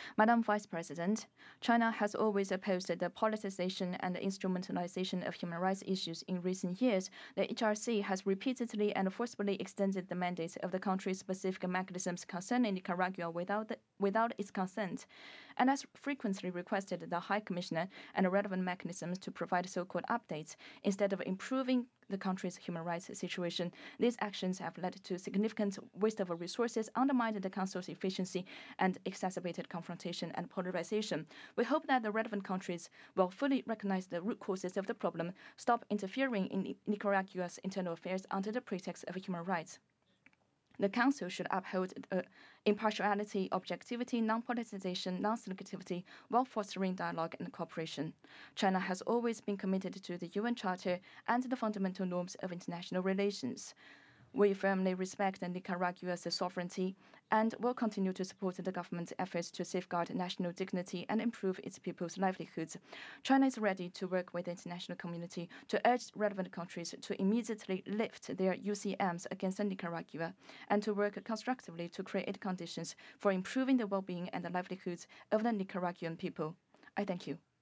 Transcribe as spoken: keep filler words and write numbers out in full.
Madam Vice President, China has always opposed the politicization and instrumentalization of human rights issues in recent years. The H R C has repeatedly and forcefully extended the mandate of the country's specific mechanisms concerning Nicaragua without, the, without its consent, and has frequently requested the High Commissioner and relevant mechanisms to provide so-called updates instead of improving the country's human rights situation. These actions have led to significant waste of resources, undermined the council's efficiency, and exacerbated confrontation and polarization. We hope that the relevant countries will fully recognize the root causes of the problem, stop interfering in Nicaragua's internal affairs under the pretext of human rights. The Council should uphold uh, impartiality, objectivity, non-politicization, non-selectivity, while fostering dialogue and cooperation. China has always been committed to the U N Charter and the fundamental norms of international relations. We firmly respect Nicaragua's sovereignty and will continue to support the government's efforts to safeguard national dignity and improve its people's livelihoods. China is ready to work with the international community to urge relevant countries to immediately lift their U C Ms against Nicaragua and to work constructively to create conditions for improving the well-being and the livelihoods of the Nicaraguan people. I thank you.